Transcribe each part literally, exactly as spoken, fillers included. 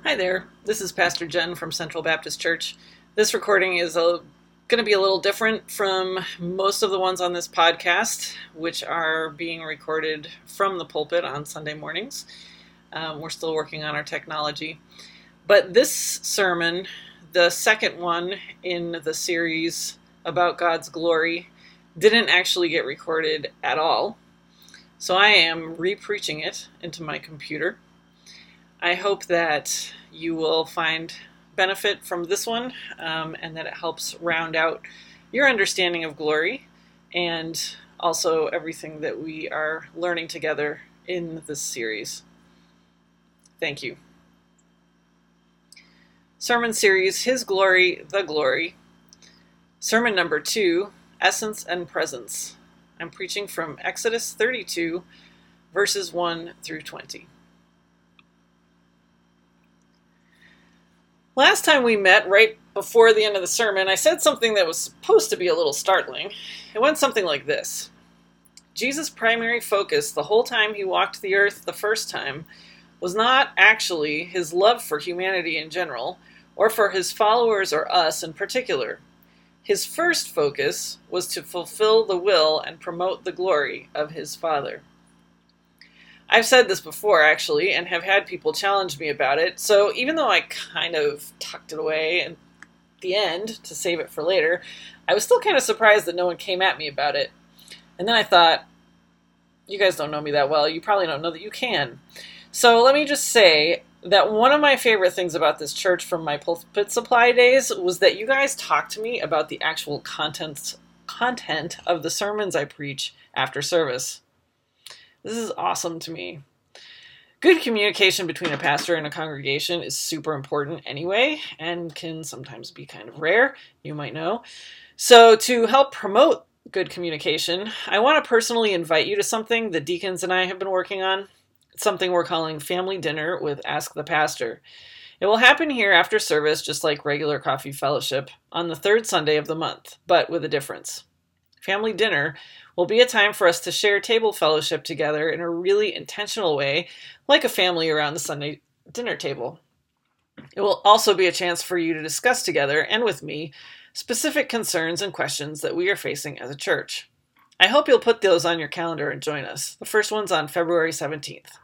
Hi there, this is Pastor Jen from Central Baptist Church. This recording is a, going to be a little different from most of the ones on this podcast, which are being recorded from the pulpit on Sunday mornings. Um, we're still working on our technology. But this sermon, the second one in the series about God's glory, didn't actually get recorded at all. So I am re-preaching it into my computer. I hope that you will find benefit from this one um, and that it helps round out your understanding of glory and also everything that we are learning together in this series. Thank you. Sermon series, His Glory, the Glory. Sermon number two, Essence and Presence. I'm preaching from Exodus thirty-two, verses one through twenty. Last time we met, right before the end of the sermon, I said something that was supposed to be a little startling. It went something like this. Jesus' primary focus the whole time he walked the earth the first time was not actually his love for humanity in general, or for his followers or us in particular. His first focus was to fulfill the will and promote the glory of his Father. I've said this before, actually, and have had people challenge me about it, so even though I kind of tucked it away at the end to save it for later, I was still kind of surprised that no one came at me about it. And then I thought, you guys don't know me that well, you probably don't know that you can. So let me just say that one of my favorite things about this church from my pulpit supply days was that you guys talk to me about the actual content, content of the sermons I preach after service. This is awesome to me. Good communication between a pastor and a congregation is super important anyway, and can sometimes be kind of rare, you might know. So to help promote good communication, I want to personally invite you to something the deacons and I have been working on. It's something we're calling Family Dinner with Ask the Pastor. It will happen here after service, just like regular coffee fellowship, on the third Sunday of the month, but with a difference. Family Dinner will be a time for us to share table fellowship together in a really intentional way, like a family around the Sunday dinner table. It will also be a chance for you to discuss together, and with me, specific concerns and questions that we are facing as a church. I hope you'll put those on your calendar and join us. The first one's on February seventeenth.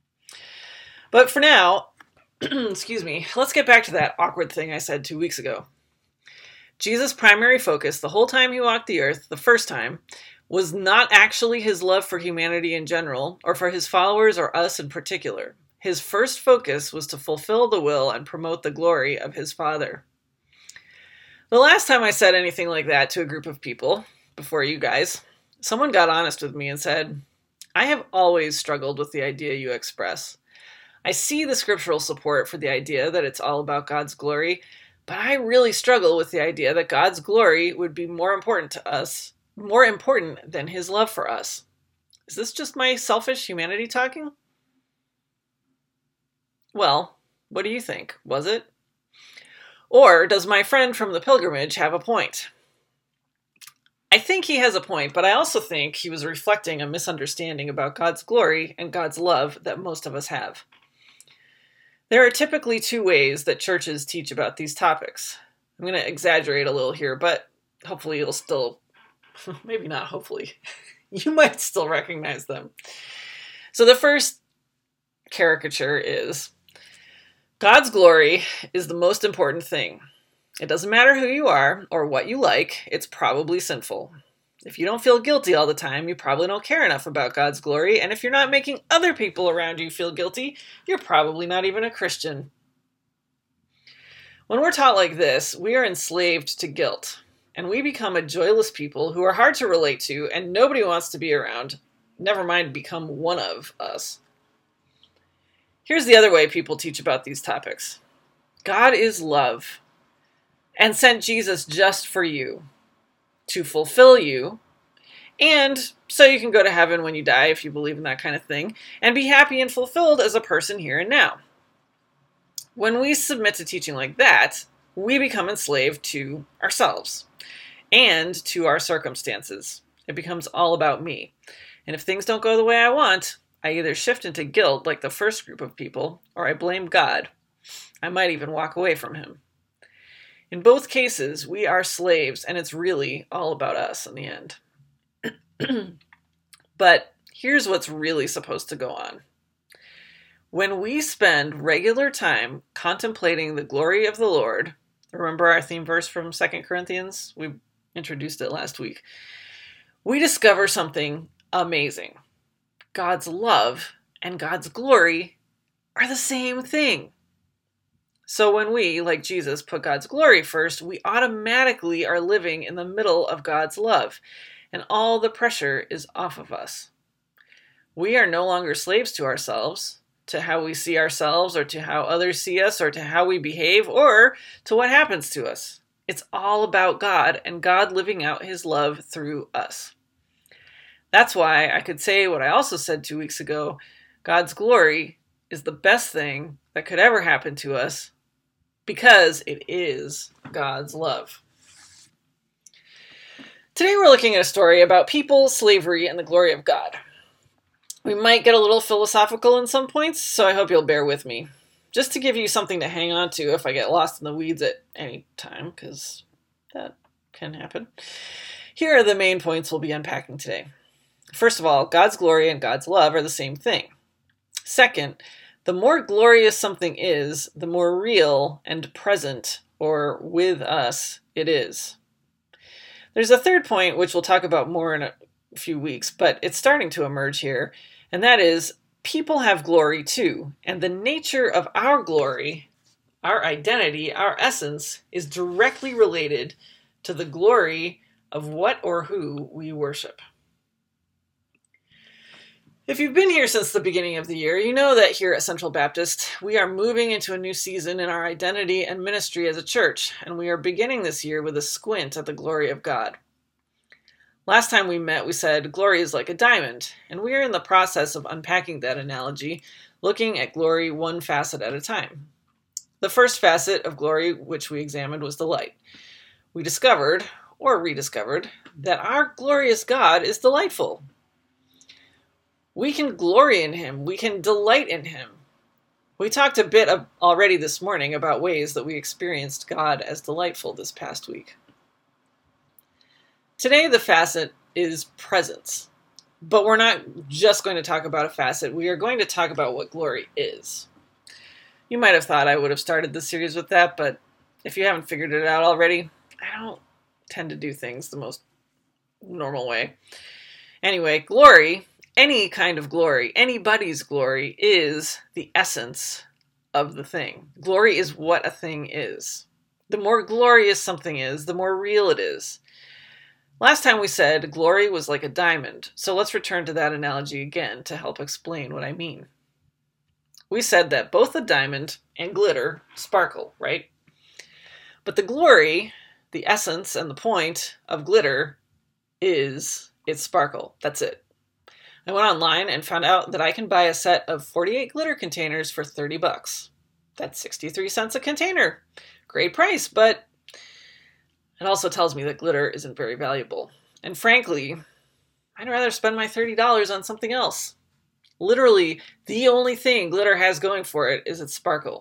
But for now, excuse me, let's get back to that awkward thing I said two weeks ago. Jesus' primary focus the whole time he walked the earth, the first time, was not actually his love for humanity in general, or for his followers or us in particular. His first focus was to fulfill the will and promote the glory of his Father. The last time I said anything like that to a group of people, before you guys, someone got honest with me and said, I have always struggled with the idea you express. I see the scriptural support for the idea that it's all about God's glory, but I really struggle with the idea that God's glory would be more important to us, more important than his love for us. Is this just my selfish humanity talking? Well, what do you think? Was it? Or does my friend from the pilgrimage have a point? I think he has a point, but I also think he was reflecting a misunderstanding about God's glory and God's love that most of us have. There are typically two ways that churches teach about these topics. I'm going to exaggerate a little here, but hopefully you'll still, maybe not hopefully, you might still recognize them. So the first caricature is, God's glory is the most important thing. It doesn't matter who you are or what you like, it's probably sinful. If you don't feel guilty all the time, you probably don't care enough about God's glory, and if you're not making other people around you feel guilty, you're probably not even a Christian. When we're taught like this, we are enslaved to guilt, and we become a joyless people who are hard to relate to and nobody wants to be around, never mind become one of us. Here's the other way people teach about these topics. God is love, and sent Jesus just for you, to fulfill you, and so you can go to heaven when you die if you believe in that kind of thing, and be happy and fulfilled as a person here and now. When we submit to teaching like that, we become enslaved to ourselves and to our circumstances. It becomes all about me. And if things don't go the way I want, I either shift into guilt like the first group of people, or I blame God. I might even walk away from him. In both cases, we are slaves, and it's really all about us in the end. But here's what's really supposed to go on. When we spend regular time contemplating the glory of the Lord, remember our theme verse from Second Corinthians? We introduced it last week. We discover something amazing. God's love and God's glory are the same thing. So when we, like Jesus, put God's glory first, we automatically are living in the middle of God's love, and all the pressure is off of us. We are no longer slaves to ourselves, to how we see ourselves, or to how others see us, or to how we behave, or to what happens to us. It's all about God and God living out his love through us. That's why I could say what I also said two weeks ago. God's glory is the best thing that could ever happen to us because it is God's love. Today we're looking at a story about people, slavery, and the glory of God. We might get a little philosophical in some points, so I hope you'll bear with me. Just to give you something to hang on to if I get lost in the weeds at any time, because that can happen. Here are the main points we'll be unpacking today. First of all, God's glory and God's love are the same thing. Second, the more glorious something is, the more real and present, or with us, it is. There's a third point, which we'll talk about more in a few weeks, but it's starting to emerge here, and that is people have glory too, and the nature of our glory, our identity, our essence, is directly related to the glory of what or who we worship. If you've been here since the beginning of the year, you know that here at Central Baptist, we are moving into a new season in our identity and ministry as a church, and we are beginning this year with a squint at the glory of God. Last time we met, we said glory is like a diamond, and we are in the process of unpacking that analogy, looking at glory one facet at a time. The first facet of glory which we examined was the light. We discovered, or rediscovered, that our glorious God is delightful. We can glory in him. We can delight in him. We talked a bit of, already this morning about ways that we experienced God as delightful this past week. Today, the facet is presence. But we're not just going to talk about a facet. We are going to talk about what glory is. You might have thought I would have started this series with that, but if you haven't figured it out already, I don't tend to do things the most normal way. Anyway, glory, any kind of glory, anybody's glory, is the essence of the thing. Glory is what a thing is. The more glorious something is, the more real it is. Last time we said glory was like a diamond, so let's return to that analogy again to help explain what I mean. We said that both a diamond and glitter sparkle, right? But the glory, the essence and the point of glitter is its sparkle. That's it. I went online and found out that I can buy a set of forty-eight glitter containers for thirty bucks. That's sixty-three cents a container. Great price, but it also tells me that glitter isn't very valuable. And frankly, I'd rather spend my thirty dollars on something else. Literally, the only thing glitter has going for it is its sparkle.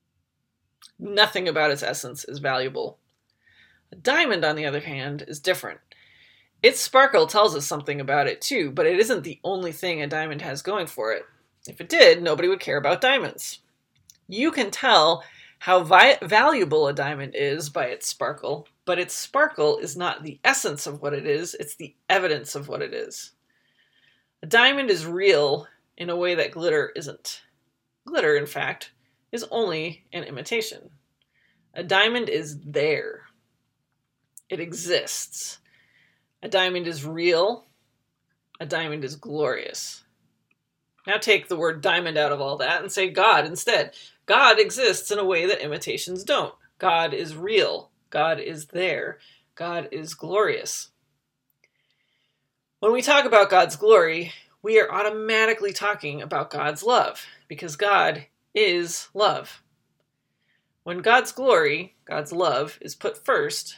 Nothing about its essence is valuable. A diamond, on the other hand, is different. Its sparkle tells us something about it too, but it isn't the only thing a diamond has going for it. If it did, nobody would care about diamonds. You can tell how vi- valuable a diamond is by its sparkle, but its sparkle is not the essence of what it is, it's the evidence of what it is. A diamond is real in a way that glitter isn't. Glitter, in fact, is only an imitation. A diamond is there. It exists. A diamond is real. A diamond is glorious. Now take the word diamond out of all that and say God instead. God exists in a way that imitations don't. God is real. God is there. God is glorious. When we talk about God's glory, we are automatically talking about God's love, because God is love. When God's glory, God's love, is put first,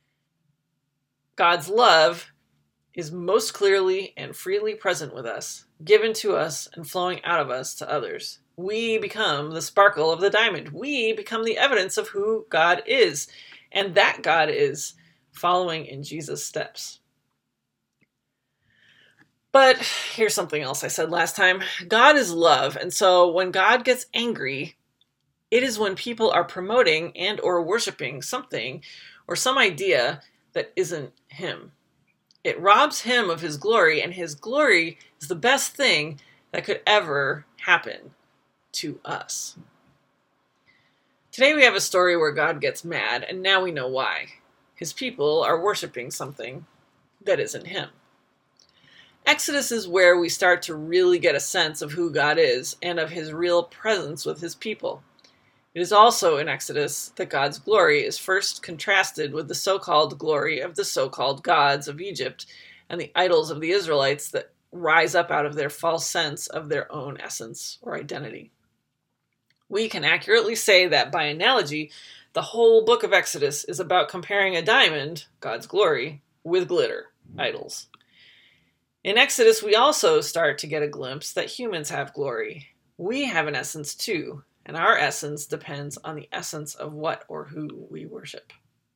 God's love is most clearly and freely present with us, given to us and flowing out of us to others. We become the sparkle of the diamond. We become the evidence of who God is. And that God is following in Jesus' steps. But here's something else I said last time. God is love. And so when God gets angry, it is when people are promoting and or worshiping something or some idea that isn't him. It robs him of his glory, and his glory is the best thing that could ever happen to us. Today we have a story where God gets mad, and now we know why. His people are worshiping something that isn't him. Exodus is where we start to really get a sense of who God is and of his real presence with his people. It is also in Exodus that God's glory is first contrasted with the so-called glory of the so-called gods of Egypt and the idols of the Israelites that rise up out of their false sense of their own essence or identity. We can accurately say that by analogy, the whole book of Exodus is about comparing a diamond, God's glory, with glitter, idols. In Exodus, we also start to get a glimpse that humans have glory. We have an essence too, and our essence depends on the essence of what or who we worship.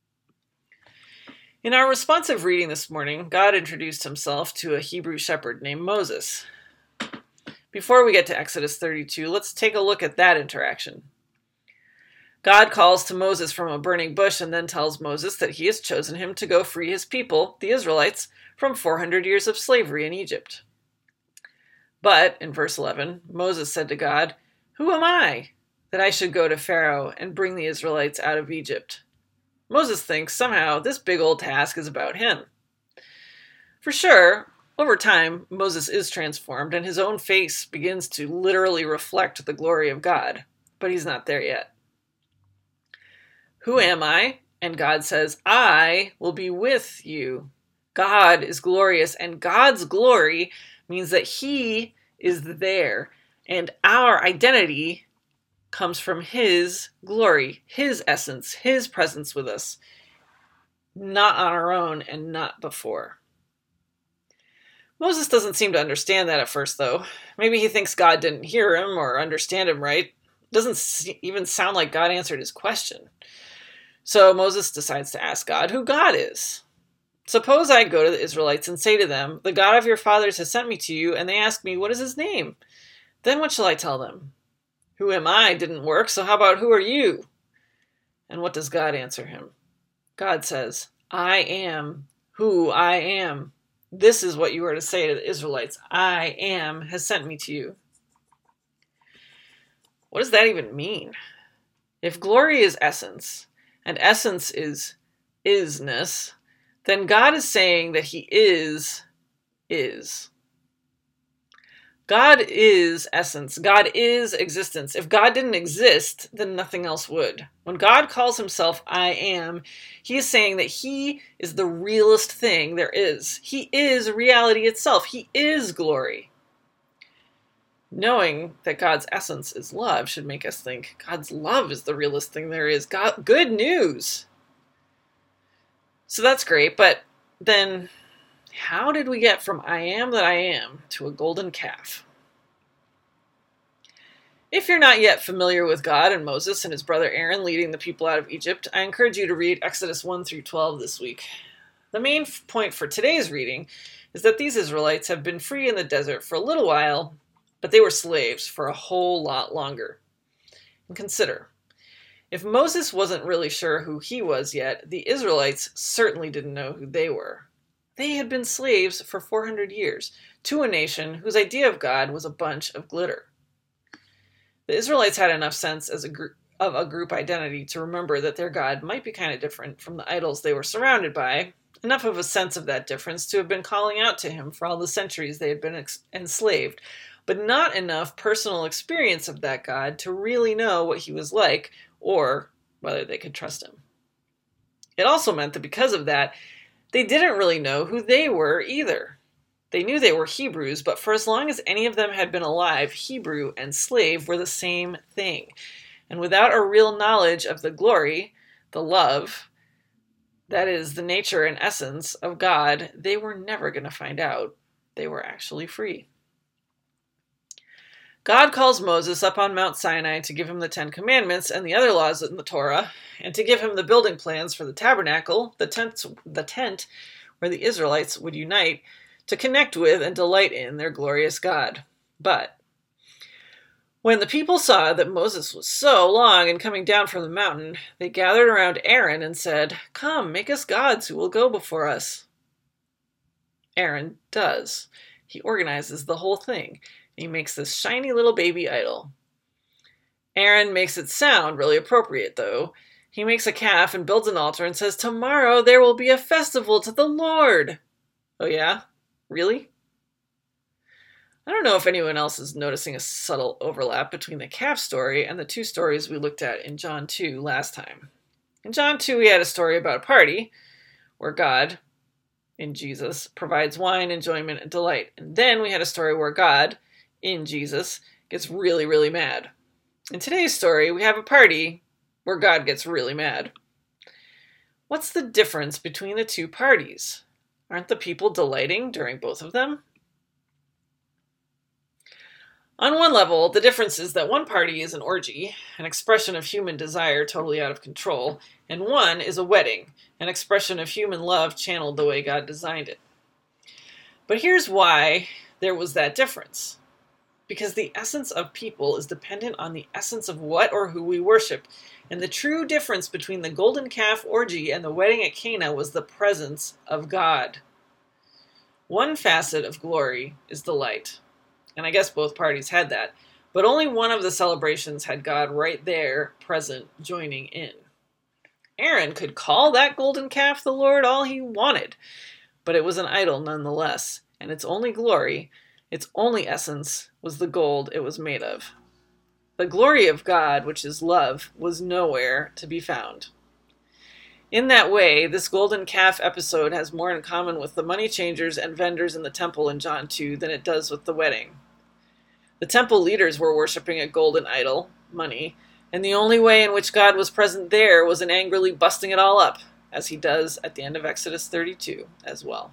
In our responsive reading this morning, God introduced himself to a Hebrew shepherd named Moses. Before we get to Exodus thirty-two, let's take a look at that interaction. God calls to Moses from a burning bush and then tells Moses that he has chosen him to go free his people, the Israelites, from four hundred years of slavery in Egypt. But, in verse eleven, Moses said to God, "Who am I that I should go to Pharaoh and bring the Israelites out of Egypt?" Moses thinks somehow this big old task is about him. For sure, over time, Moses is transformed and his own face begins to literally reflect the glory of God, but he's not there yet. "Who am I?" And God says, "I will be with you." God is glorious, and God's glory means that he is there, and our identity comes from his glory, his essence, his presence with us, not on our own and not before. Moses doesn't seem to understand that at first, though. Maybe he thinks God didn't hear him or understand him right. It doesn't even sound like God answered his question. So Moses decides to ask God who God is. "Suppose I go to the Israelites and say to them, 'The God of your fathers has sent me to you,' and they ask me, 'What is his name?' Then what shall I tell them? 'Who am I?' didn't work, so how about 'Who are you?'" And what does God answer him? God says, "I am who I am. This is what you are to say to the Israelites. I am has sent me to you." What does that even mean? If glory is essence, and essence is isness, then God is saying that he is, is. God is essence. God is existence. If God didn't exist, then nothing else would. When God calls himself I am, he is saying that he is the realest thing there is. He is reality itself. He is glory. Knowing that God's essence is love should make us think God's love is the realest thing there is. God, good news. So that's great, but then how did we get from I am that I am to a golden calf? If you're not yet familiar with God and Moses and his brother Aaron leading the people out of Egypt, I encourage you to read Exodus one through twelve this week. The main point for today's reading is that these Israelites have been free in the desert for a little while, but they were slaves for a whole lot longer. And consider, if Moses wasn't really sure who he was yet, the Israelites certainly didn't know who they were. They had been slaves for four hundred years to a nation whose idea of God was a bunch of glitter. The Israelites had enough sense as a group of a group identity to remember that their God might be kind of different from the idols they were surrounded by, enough of a sense of that difference to have been calling out to him for all the centuries they had been ex- enslaved, but not enough personal experience of that God to really know what he was like or whether they could trust him. It also meant that because of that, they didn't really know who they were either. They knew they were Hebrews, but for as long as any of them had been alive, Hebrew and slave were the same thing. And without a real knowledge of the glory, the love, that is, the nature and essence of God, they were never going to find out they were actually free. God calls Moses up on Mount Sinai to give him the Ten Commandments and the other laws in the Torah, and to give him the building plans for the tabernacle, the tent, the tent where the Israelites would unite to connect with and delight in their glorious God. But when the people saw that Moses was so long in coming down from the mountain, they gathered around Aaron and said, "Come, make us gods who will go before us." Aaron does. He organizes the whole thing. He makes this shiny little baby idol. Aaron makes it sound really appropriate, though. He makes a calf and builds an altar and says, "Tomorrow there will be a festival to the Lord." Oh yeah? Really? I don't know if anyone else is noticing a subtle overlap between the calf story and the two stories we looked at in John two last time. In John two, we had a story about a party where God, in Jesus, provides wine, enjoyment, and delight. And then we had a story where God, in Jesus, gets really, really mad. In today's story, we have a party where God gets really mad. What's the difference between the two parties? Aren't the people delighting during both of them? On one level, the difference is that one party is an orgy, an expression of human desire totally out of control, and one is a wedding, an expression of human love channeled the way God designed it. But here's why there was that difference. Because the essence of people is dependent on the essence of what or who we worship, and the true difference between the golden calf orgy and the wedding at Cana was the presence of God. One facet of glory is delight. And I guess both parties had that. But only one of the celebrations had God right there, present, joining in. Aaron could call that golden calf the Lord all he wanted, but it was an idol nonetheless, and its only glory, its only essence, was the gold it was made of. The glory of God, which is love, was nowhere to be found. In that way, this golden calf episode has more in common with the money changers and vendors in the temple in John two than it does with the wedding. The temple leaders were worshiping a golden idol, money, and the only way in which God was present there was in angrily busting it all up, as he does at the end of Exodus thirty-two as well.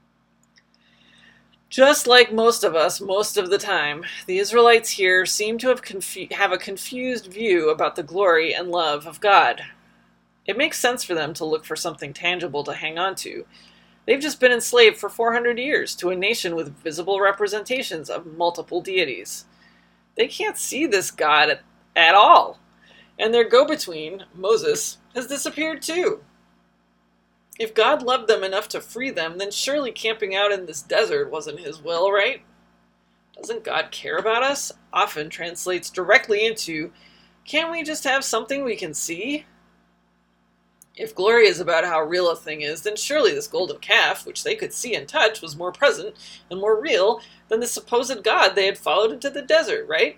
Just like most of us, most of the time, the Israelites here seem to have, confu- have a confused view about the glory and love of God. It makes sense for them to look for something tangible to hang on to. They've just been enslaved for four hundred years to a nation with visible representations of multiple deities. They can't see this God at, at all. And their go-between, Moses, has disappeared too. If God loved them enough to free them, then surely camping out in this desert wasn't his will, right? Doesn't God care about us? Often translates directly into, can't we just have something we can see? If glory is about how real a thing is, then surely this golden calf, which they could see and touch, was more present and more real than the supposed God they had followed into the desert, right?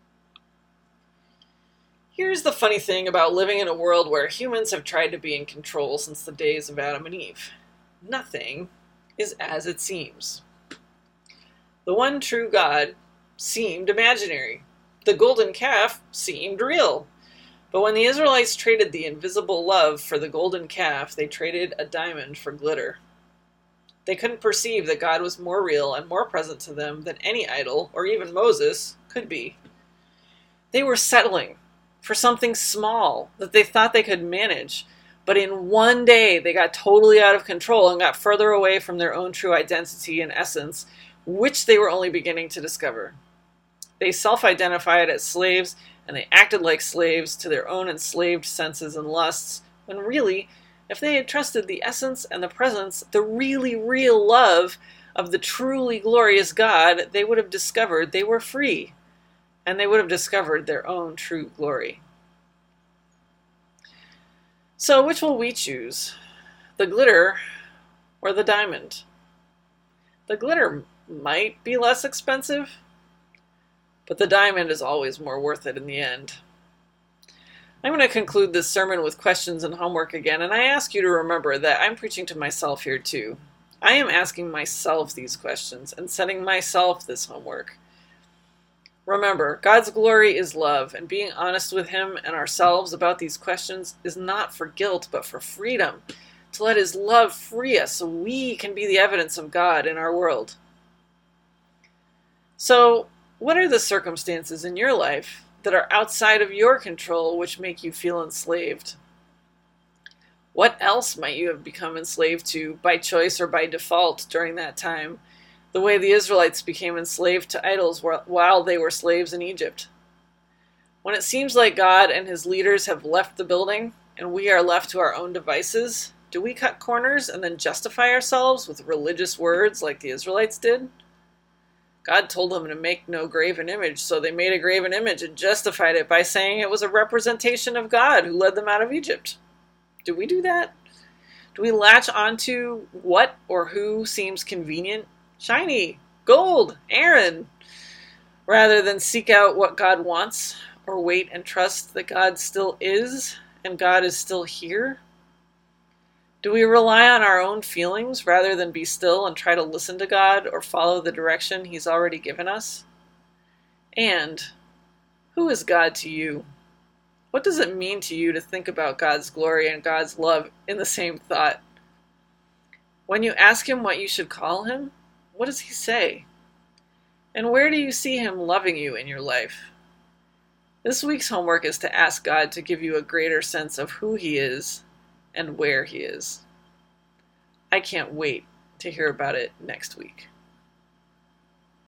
Here's the funny thing about living in a world where humans have tried to be in control since the days of Adam and Eve. Nothing is as it seems. The one true God seemed imaginary. The golden calf seemed real. But when the Israelites traded the invisible love for the golden calf, they traded a diamond for glitter. They couldn't perceive that God was more real and more present to them than any idol, or even Moses, could be. They were settling for something small that they thought they could manage, but in one day they got totally out of control and got further away from their own true identity and essence, which they were only beginning to discover. They self-identified as slaves, and they acted like slaves to their own enslaved senses and lusts, when really, if they had trusted the essence and the presence, the really real love of the truly glorious God, they would have discovered they were free, and they would have discovered their own true glory. So which will we choose? The glitter or the diamond? The glitter might be less expensive, but the diamond is always more worth it in the end. I'm going to conclude this sermon with questions and homework again, and I ask you to remember that I'm preaching to myself here too. I am asking myself these questions and setting myself this homework. Remember, God's glory is love, and being honest with Him and ourselves about these questions is not for guilt, but for freedom, to let His love free us so we can be the evidence of God in our world. So, What are the circumstances in your life that are outside of your control which make you feel enslaved? What else might you have become enslaved to by choice or by default during that time, the way the Israelites became enslaved to idols while they were slaves in Egypt? When it seems like God and his leaders have left the building and we are left to our own devices, do we cut corners and then justify ourselves with religious words like the Israelites did? God told them to make no graven image, so they made a graven image and justified it by saying it was a representation of God who led them out of Egypt. Do we do that? Do we latch onto what or who seems convenient, shiny, gold, Aaron, rather than seek out what God wants or wait and trust that God still is and God is still here? Do we rely on our own feelings rather than be still and try to listen to God or follow the direction he's already given us? And who is God to you? What does it mean to you to think about God's glory and God's love in the same thought? When you ask him what you should call him, what does he say? And where do you see him loving you in your life? This week's homework is to ask God to give you a greater sense of who he is and where he is. I can't wait to hear about it next week.